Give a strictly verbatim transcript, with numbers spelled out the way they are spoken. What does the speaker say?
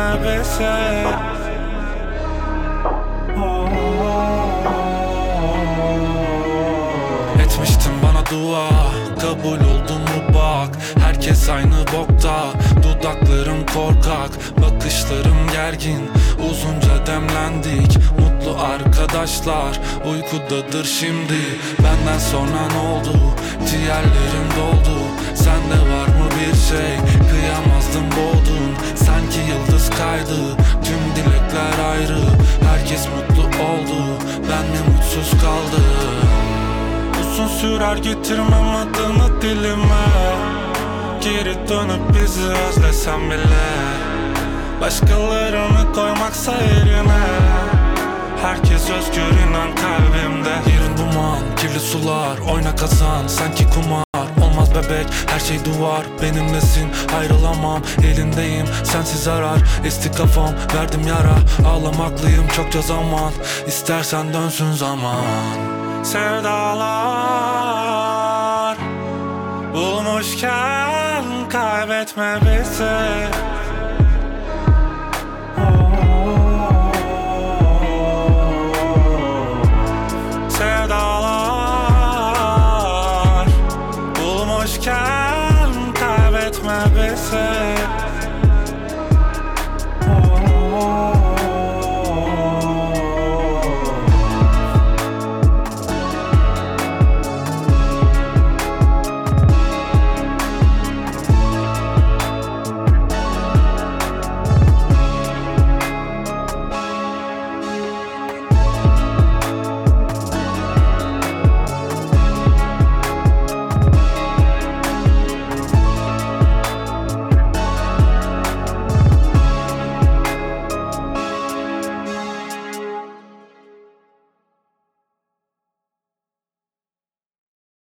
bizi. Etmiştin bana dua, kabul oldum mu bak. Herkes aynı bokta, dudaklarım korkak, bakışlarım gergin. Uzunca demlendik, mutlu arkadaşlar uykudadır şimdi. Benden sonra ne oldu? Ciğerlerim doldu. Sende var mı bir şey? Kıyamazdım, boğdun. Sanki yıldız kaydı, tüm dilekler ayrı. Herkes mutlu oldu, ben mi mutsuz kaldım? Uzun sürer getirmem adını dilime. Geri dönüp bizi özlesem bile. Başkalarını koymaksa yerine. Herkes özgür, inan kalbimde. Yerin duman, kirli sular, oyna kazan sanki kumar. Olmaz bebek, her şey duvar. Benimlesin, ayrılamam, elindeyim, sensiz arar. Esti kafam, verdim yara. Ağlamaklıyım çokça zaman. İstersen dönsün zaman. Sevdalar bulmuşken kaybetme bizi.